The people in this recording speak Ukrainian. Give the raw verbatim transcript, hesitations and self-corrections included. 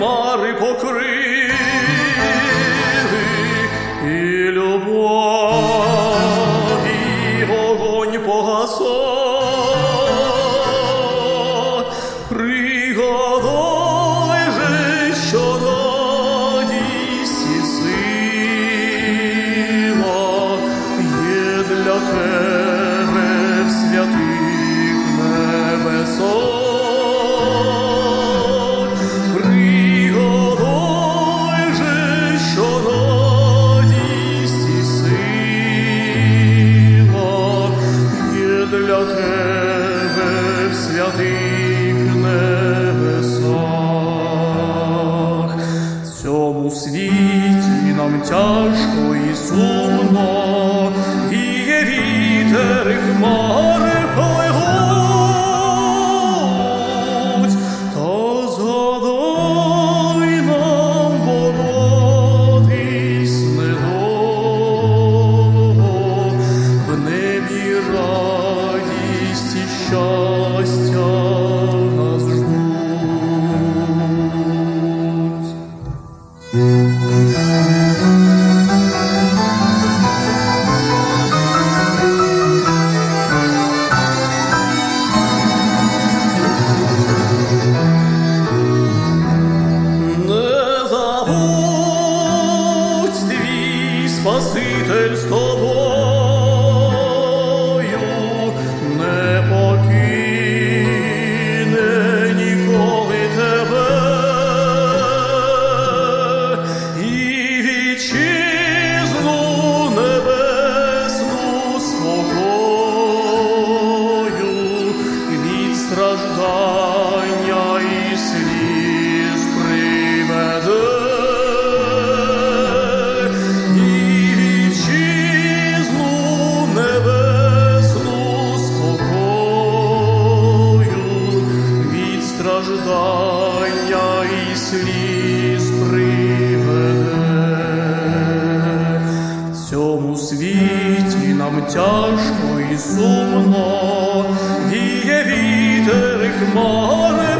хмари покрили, і любов, і вогонь погасав. Пригадай же, що радість і сила є для тебе в святих небесах. Пригадай же, що радість і сила є для тебе в святих небесах. В цьому світі нам тяжко і сумно, віє вітер, і хмари пливуть, та згадай нам боротись недовго, в небі радість і щастя нас ждуть. Спаситель з тобою не покине ніколи тебе, і вітчизну небесну спокою від страждання і сліз приведе. Страждання і сліз приведе. В цьому світі нам тяжко і сумно, віє вітер, і хмари